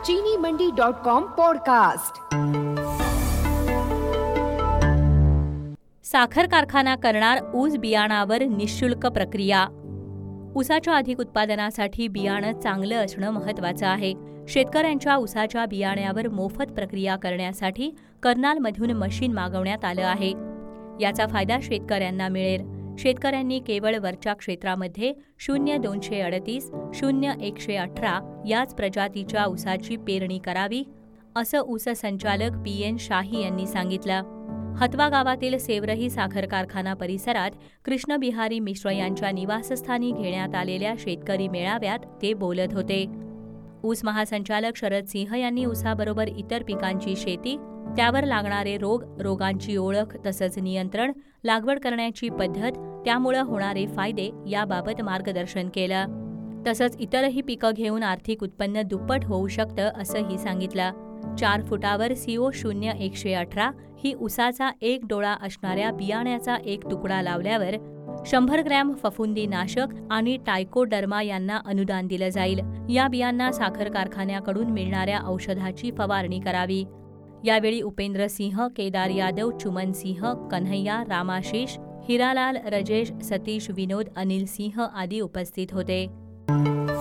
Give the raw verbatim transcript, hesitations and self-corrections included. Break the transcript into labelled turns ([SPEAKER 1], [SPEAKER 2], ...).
[SPEAKER 1] चीनी मंडी dot com podcast.
[SPEAKER 2] साखर कारखाना करणार ऊस बियाणावर निःशुल्क प्रक्रिया। ऊसाच्या अधिक उत्पादनासाठी बियाणं चांगलं असणं महत्त्वाचं आहे। शेतकऱ्यांच्या ऊसाच्या बियाण्यावर मोफत प्रक्रिया करण्यासाठी कर्नालमधून मशीन मागवण्यात आलं आहे। याचा फायदा शेतकऱ्यांना मिळेल। शेतकऱ्यांनी केवळ वरच्या क्षेत्रामध्ये शून्य दोनशे अडतीस शून्य एकशे अठरा याच प्रजातीच्या ऊसाची पेरणी करावी, असं ऊस संचालक पी एन शाही यांनी सांगितलं। हतवा गावातील सेवरही साखर कारखाना परिसरात कृष्णबिहारी मिश्र यांच्या निवासस्थानी घेण्यात आलेल्या शेतकरी मेळाव्यात ते बोलत होते। ऊस महासंचालक शरद सिंह यांनी ऊसाबरोबर इतर पिकांची शेती, त्यावर लागणारे रोग, रोगांची ओळख तसंच नियंत्रण, लागवड करण्याची पद्धत, त्यामुळे होणारे फायदे याबाबत मार्गदर्शन केलं। तसंच इतरही पिकं घेऊन आर्थिक उत्पन्न दुप्पट होऊ शकतं असंही सांगितलं। चार फुटावर सीओ शून्य एकशे अठरा ही ऊसाचा एक डोळा असणाऱ्या बियाण्याचा एक तुकडा लावल्यावर शंभर ग्रॅम फफुंदी नाशक आणि टायकोडर्मा यांना अनुदान दिलं जाईल। या बियांना साखर कारखान्याकडून मिळणाऱ्या औषधाची फवारणी करावी। यावेळी उपेंद्र सिंह, केदार यादव, चुमन सिंह, कन्हैया, रामाशीष, हिरालाल, रजेश, सतीश, विनोद, अनिल सिंह आदी उपस्थित होते।